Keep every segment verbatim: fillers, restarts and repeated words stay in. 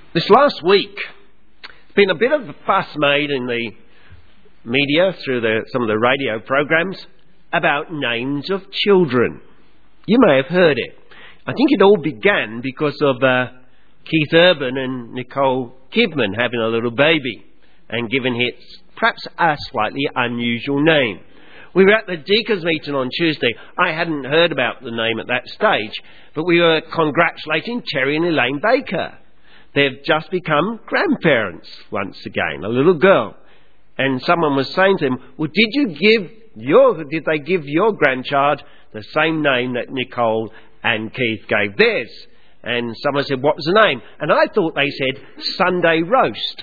This last week, there's been a bit of a fuss made in the media through the, some of the radio programs about names of children. You may have heard it. I think it all began because of uh, Keith Urban and Nicole Kidman having a little baby and giving it perhaps a slightly unusual name. We were at the Deacons meeting on Tuesday. I hadn't heard about the name at that stage, but we were congratulating Terry and Elaine Baker. They've just become grandparents once again, a little girl. And someone was saying to them, well, did you give your, did they give your grandchild the same name that Nicole and Keith gave theirs? And someone said, what was the name? And I thought they said Sunday Roast.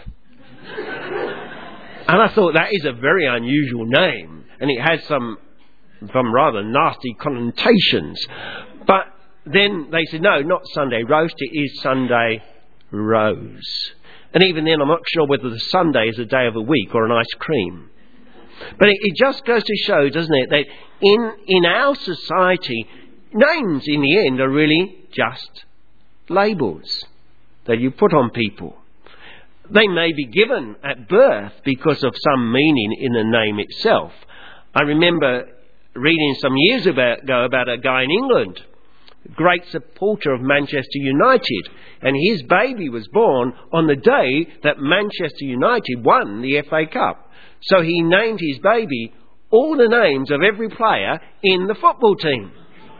And I thought that is a very unusual name. And it has some, some rather nasty connotations. But then they said, no, not Sunday Roast, it is Sunday Rose. And even then, I'm not sure whether the Sunday is a day of a week or an ice cream. But it, it just goes to show, doesn't it, that in, in our society, names in the end are really just labels that you put on people. They may be given at birth because of some meaning in the name itself. I remember reading some years ago about a guy in England, great supporter of Manchester United, and his baby was born on the day that Manchester United won the F A Cup. So he named his baby all the names of every player in the football team.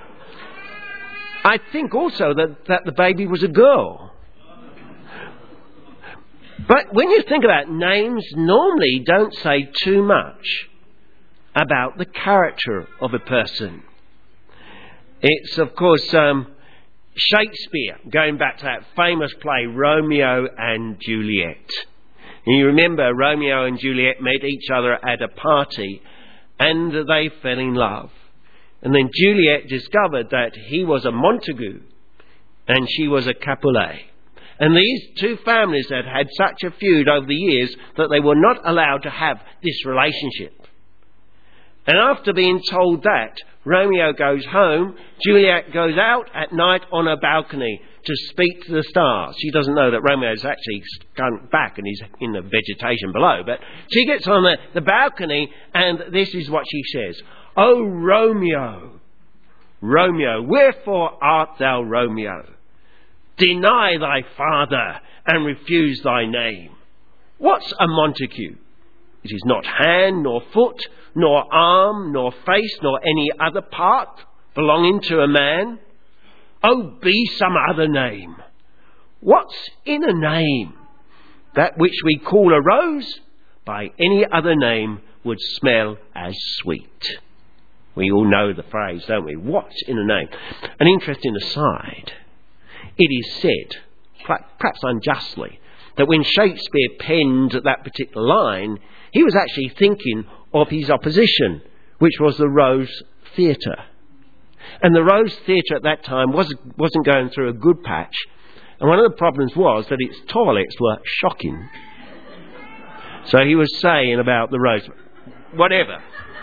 I think also that, that the baby was a girl. But when you think about it, names normally don't say too much about the character of a person. It's, of course, um, Shakespeare, going back to that famous play, Romeo and Juliet. And you remember Romeo and Juliet met each other at a party and they fell in love. And then Juliet discovered that he was a Montague and she was a Capulet. And these two families had had such a feud over the years that they were not allowed to have this relationship. And after being told that, Romeo goes home, Juliet goes out at night on a balcony to speak to the stars. She doesn't know that Romeo's actually gone back and he's in the vegetation below. But she gets on the, the balcony and this is what she says. "O Romeo, Romeo, wherefore art thou Romeo? Deny thy father and refuse thy name. What's a Montague? It is not hand, nor foot, nor arm, nor face, nor any other part belonging to a man. Oh, be some other name. What's in a name? That which we call a rose, by any other name would smell as sweet." We all know the phrase, don't we? What's in a name? An interesting aside. It is said, perhaps unjustly, that when Shakespeare penned that particular line, he was actually thinking of his opposition, which was the Rose Theatre. And the Rose Theatre at that time was, wasn't going through a good patch. And one of the problems was that its toilets were shocking. So he was saying about the Rose, whatever.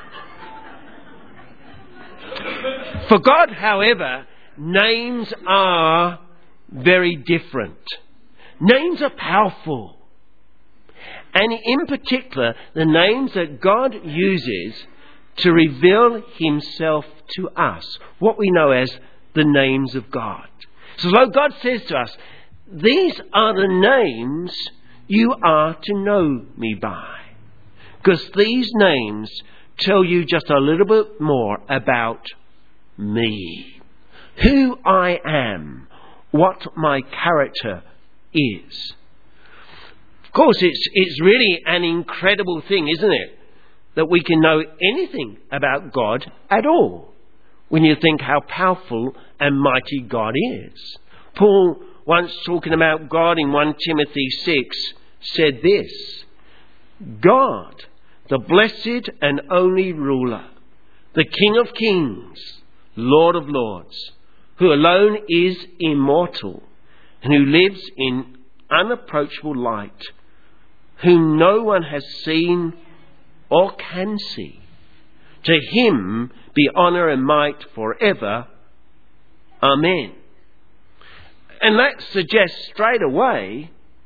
For God, however, names are very different. Names are powerful. And in particular, the names that God uses to reveal himself to us, what we know as the names of God. So though God says to us, these are the names you are to know me by. Because these names tell you just a little bit more about me. Who I am. What my character is. Of course, it's it's really an incredible thing, isn't it? That we can know anything about God at all. When you think how powerful and mighty God is. Paul, once talking about God in First Timothy six, said this. God, the blessed and only ruler, the King of kings, Lord of lords, who alone is immortal, and who lives in unapproachable light, whom no one has seen or can see. To him be honour and might forever. Amen. And that suggests straight away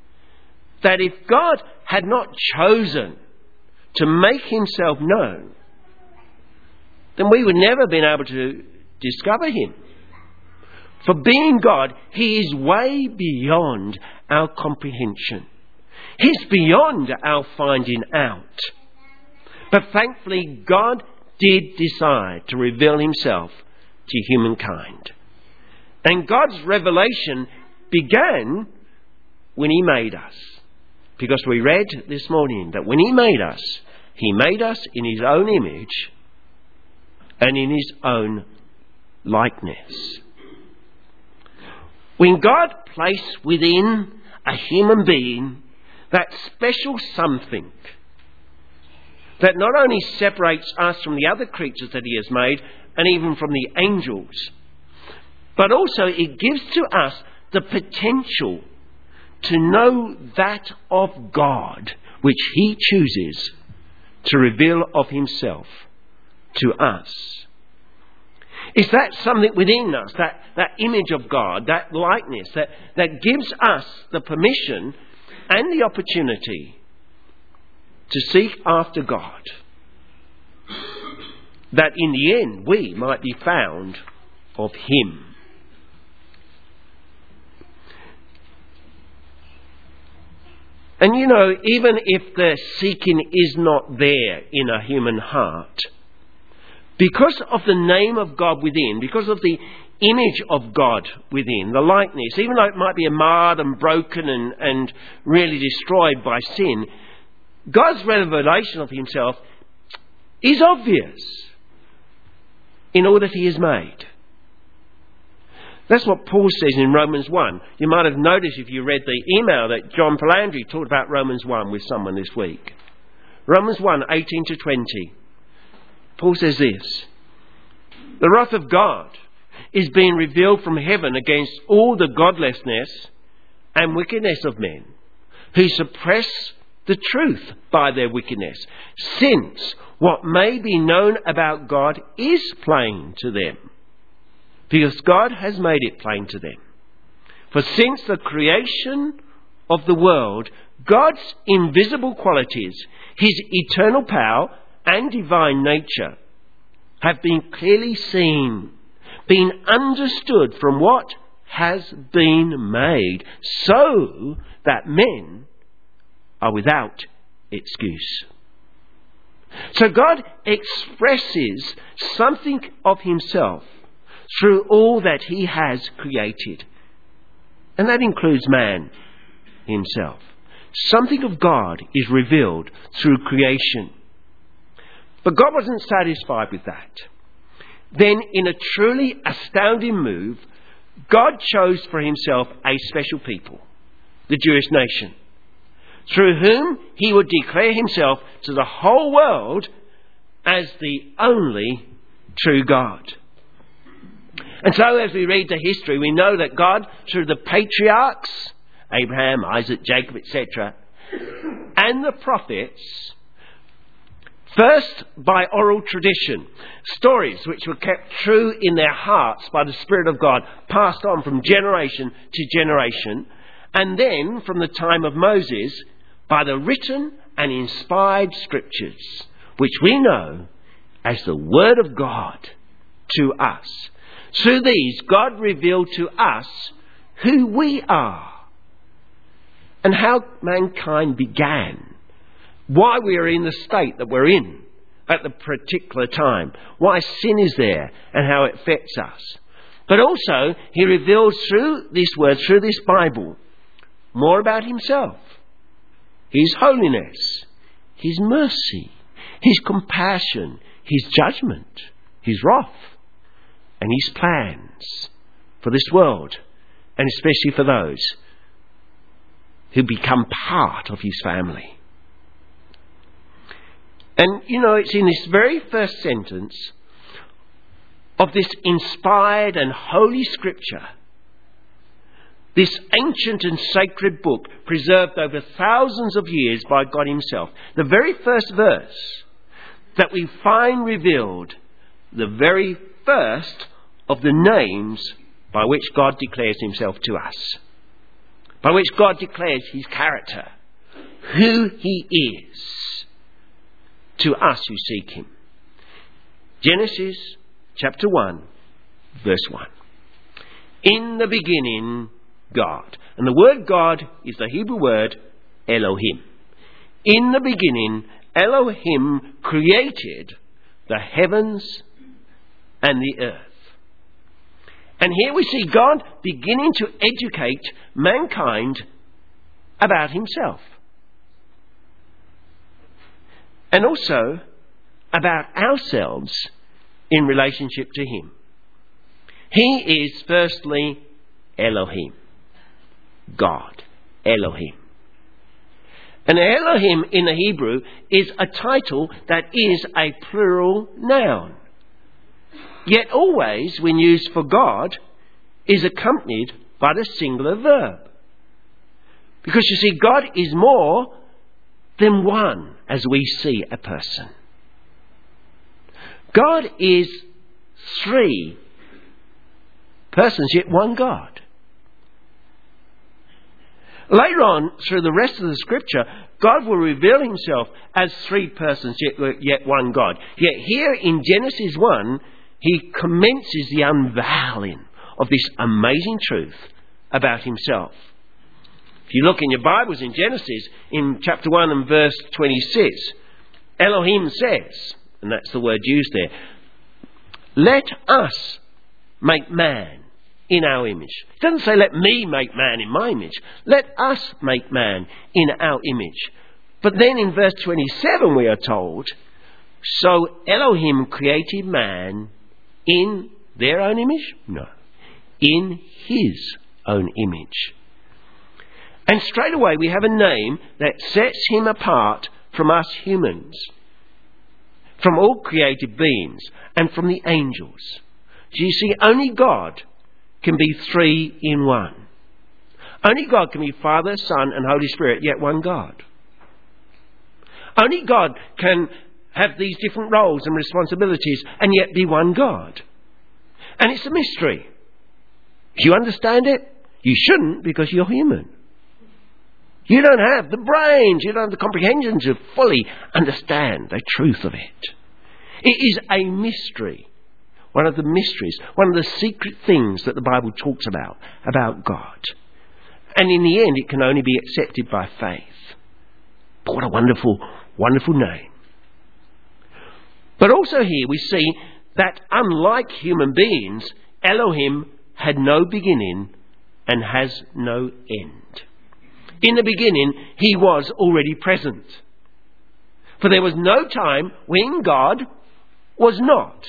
that if God had not chosen to make himself known, then we would never have been able to discover him. For being God, he is way beyond our comprehension. He's beyond our finding out. But thankfully, God did decide to reveal himself to humankind. And God's revelation began when he made us. Because we read this morning that when he made us, he made us in his own image and in his own likeness. When God placed within a human being that special something that not only separates us from the other creatures that he has made and even from the angels, but also it gives to us the potential to know that of God which he chooses to reveal of himself to us. Is that something within us, that, that image of God, that likeness, that, that gives us the permission and the opportunity to seek after God, that in the end we might be found of him. And you know, even if the seeking is not there in a human heart, because of the name of God within, because of the image of God within, the likeness, even though it might be marred and broken and, and really destroyed by sin, God's revelation of himself is obvious in all that he has made. That's what Paul says in Romans one. You might have noticed if you read the email that John Palandri talked about Romans one with someone this week. Romans one, eighteen to twenty. Paul says this: the wrath of God is being revealed from heaven against all the godlessness and wickedness of men, who suppress the truth by their wickedness, since what may be known about God is plain to them, because God has made it plain to them. For since the creation of the world, God's invisible qualities, his eternal power and divine nature, have been clearly seen, been understood from what has been made, so that men are without excuse. So God expresses something of himself through all that he has created. And that includes man himself. Something of God is revealed through creation. But God wasn't satisfied with that. Then, in a truly astounding move, God chose for himself a special people, the Jewish nation, through whom he would declare himself to the whole world as the only true God. And so as we read the history, we know that God, through the patriarchs, Abraham, Isaac, Jacob, et cetera, and the prophets, first by oral tradition, stories which were kept true in their hearts by the Spirit of God, passed on from generation to generation, and then from the time of Moses, by the written and inspired scriptures, which we know as the Word of God to us. Through these, God revealed to us who we are and how mankind began, why we are in the state that we're in at the particular time, why sin is there and how it affects us. But also, he reveals through this word, through this Bible, more about himself, his holiness, his mercy, his compassion, his judgment, his wrath, and his plans for this world, and especially for those who become part of his family. And, you know, it's in this very first sentence of this inspired and holy scripture, this ancient and sacred book preserved over thousands of years by God himself, the very first verse that we find revealed the very first of the names by which God declares himself to us, by which God declares his character who he is to us who seek him. Genesis chapter one, verse one. In the beginning, God. And the word God is the Hebrew word Elohim. In the beginning, Elohim created the heavens and the earth. And here we see God beginning to educate mankind about himself. And also about ourselves in relationship to him. He is firstly Elohim. God. Elohim. And Elohim in the Hebrew is a title that is a plural noun. Yet always, when used for God, is accompanied by the singular verb. Because you see, God is more than one as we see a person. God is three persons, yet one God. Later on, through the rest of the scripture, God will reveal himself as three persons, yet, yet one God. Yet here in Genesis one, he commences the unveiling of this amazing truth about himself. If you look in your Bibles in Genesis, in chapter one and verse twenty-six, Elohim says, and that's the word used there, let us make man in our image. It doesn't say let me make man in my image. Let us make man in our image. But then in verse twenty-seven we are told, so Elohim created man in their own image? No. In his own image. And straight away we have a name that sets him apart from us humans, from all created beings, and from the angels. So you see, only God can be three in one. Only God can be Father, Son, and Holy Spirit, yet one God. Only God can have these different roles and responsibilities, and yet be one God. And it's a mystery. If you understand it, you shouldn't, because you're human. You don't have the brains, you don't have the comprehension to fully understand the truth of it. It is a mystery. One of the mysteries, one of the secret things that the Bible talks about, about God. And in the end, it can only be accepted by faith. But what a wonderful, wonderful name. But also here we see that unlike human beings, Elohim had no beginning and has no end. In the beginning, he was already present. For there was no time when God was not.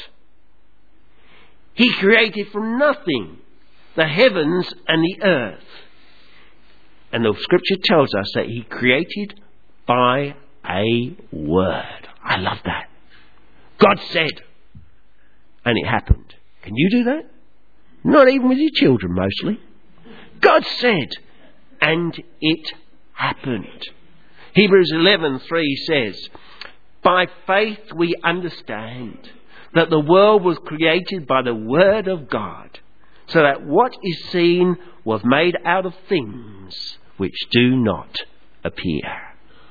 He created from nothing the heavens and the earth. And the scripture tells us that he created by a word. I love that. God said, and it happened. Can you do that? Not even with your children, mostly. God said, and it happened. Hebrews eleven three says, by faith we understand that the world was created by the word of God, so that what is seen was made out of things which do not appear.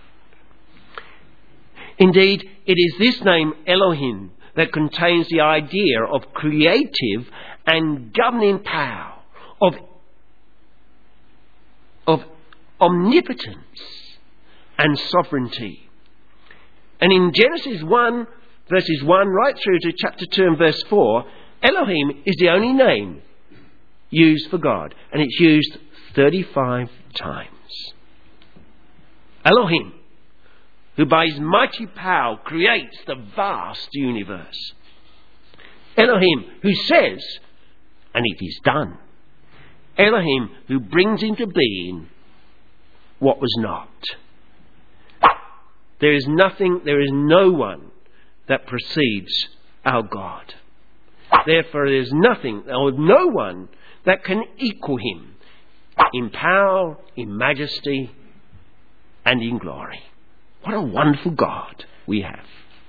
Indeed, it is this name Elohim that contains the idea of creative and governing power, of, of omnipotence and sovereignty. And in Genesis one, verses one right through to chapter two and verse four, Elohim is the only name used for God, and it's used thirty-five times. Elohim, who by his mighty power creates the vast universe. Elohim, who says, and it is done. Elohim, who brings into being what was not. There is nothing, there is no one that precedes our God. Therefore, there is nothing or no one that can equal him in power, in majesty, and in glory. What a wonderful God we have.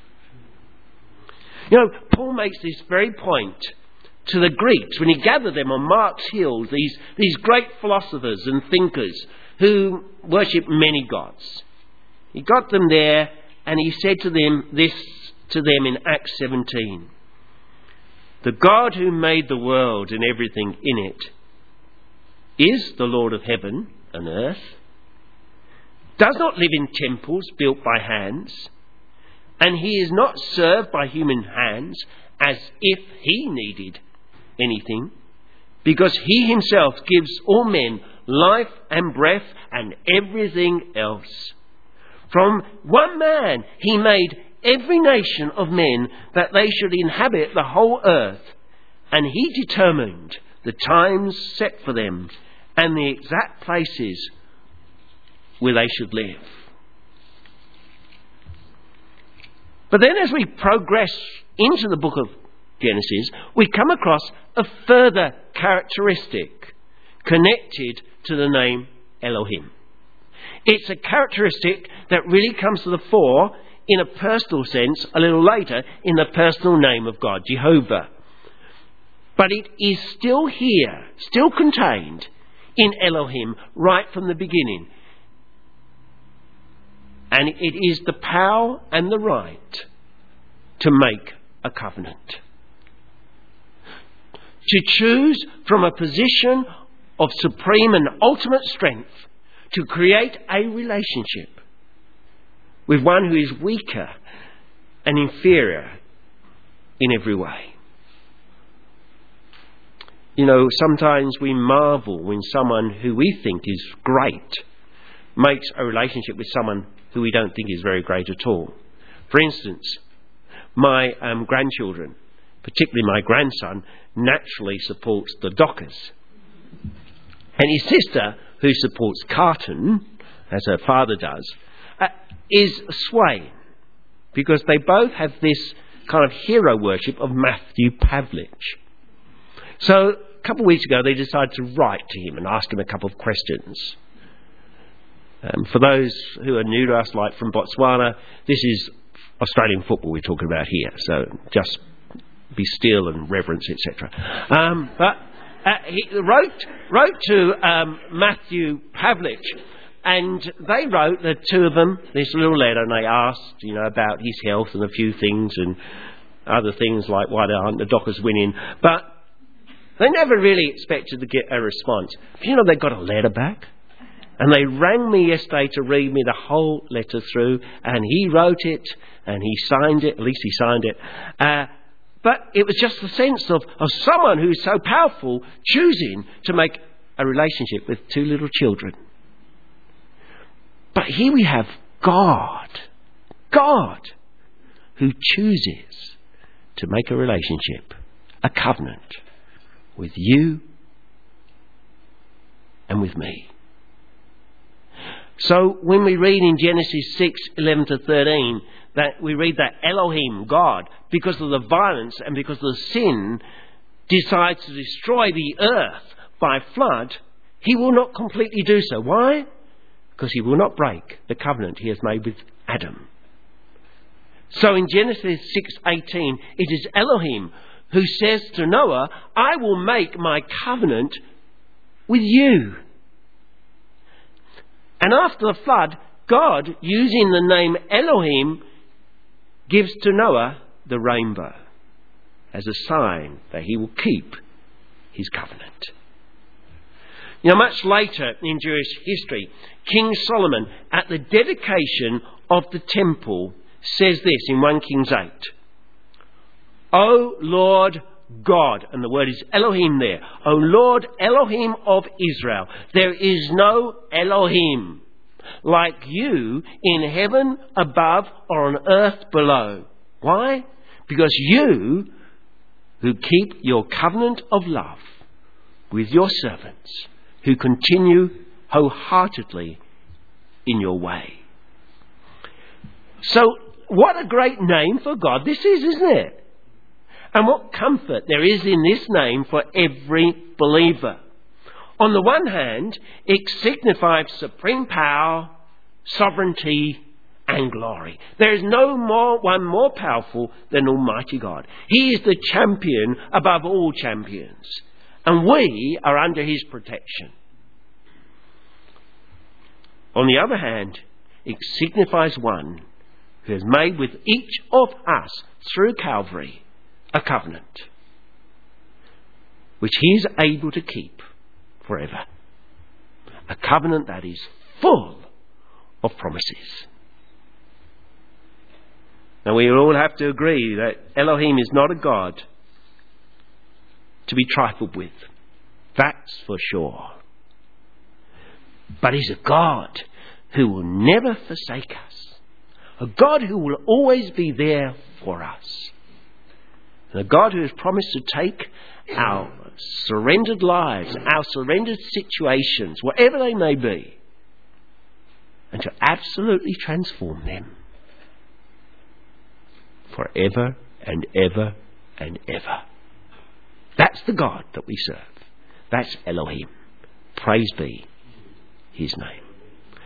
You know, Paul makes this very point to the Greeks when he gathered them on Mars Hill, these, these great philosophers and thinkers who worship many gods. He got them there, and he said to them this to them in Acts seventeen. The God who made the world and everything in it is the Lord of heaven and earth, does not live in temples built by hands, and he is not served by human hands as if he needed anything, because he himself gives all men life and breath and everything else. From one man he made every nation of men that they should inhabit the whole earth, and he determined the times set for them and the exact places where they should live. But then as we progress into the book of Genesis, we come across a further characteristic connected to the name Elohim. It's a characteristic that really comes to the fore in a personal sense a little later in the personal name of God, Jehovah. But it is still here, still contained in Elohim right from the beginning. And it is the power and the right to make a covenant. To choose from a position of supreme and ultimate strength to create a relationship with one who is weaker and inferior in every way. You know, sometimes we marvel when someone who we think is great makes a relationship with someone who we don't think is very great at all. For instance, my um, grandchildren, particularly my grandson, naturally supports the Dockers. And his sister, who supports Carton, as her father does, uh, is Swain, because they both have this kind of hero worship of Matthew Pavlich. So a couple of weeks ago they decided to write to him and ask him a couple of questions. Um, for those who are new to us, like from Botswana, this is Australian football we're talking about here, so just be still and reverence, et cetera. Um, but uh, he wrote wrote to um, Matthew Pavlich, and they wrote, the two of them, this little letter, and they asked, you know, about his health and a few things and other things like why aren't the Dockers winning. But they never really expected to get a response. You know, they got a letter back. And they rang me yesterday to read me the whole letter through, and he wrote it, and he signed it, at least he signed it. Uh, but it was just the sense of, of someone who's so powerful choosing to make a relationship with two little children. But here we have God, God, who chooses to make a relationship, a covenant, with you and with me. So when we read in Genesis six, eleven to thirteen, that we read that Elohim, God, because of the violence and because of the sin, decides to destroy the earth by flood, he will not completely do so. Why? Because he will not break the covenant he has made with Adam. So in Genesis six eighteen, it is Elohim who says to Noah, I will make my covenant with you. And after the flood, God, using the name Elohim, gives to Noah the rainbow as a sign that he will keep his covenant. You know, much later in Jewish history, King Solomon, at the dedication of the temple, says this in First Kings eight. O Lord God, and the word is Elohim there. O Lord Elohim of Israel, there is no Elohim like you in heaven above or on earth below. Why? Because you, who keep your covenant of love with your servants, who continue wholeheartedly in your way. So, what a great name for God this is, isn't it? And what comfort there is in this name for every believer. On the one hand, it signifies supreme power, sovereignty, and glory. There is no more one more powerful than Almighty God. He is the champion above all champions, and we are under his protection. On the other hand, it signifies one who has made with each of us through Calvary a covenant which he is able to keep forever. A covenant that is full of promises. Now we all have to agree that Elohim is not a God to be trifled with. That's for sure. But he's a God who will never forsake us. A God who will always be there for us. And a God who has promised to take our surrendered lives, our surrendered situations, whatever they may be, and to absolutely transform them forever and ever and ever. That's the God that we serve. That's Elohim. Praise be his name.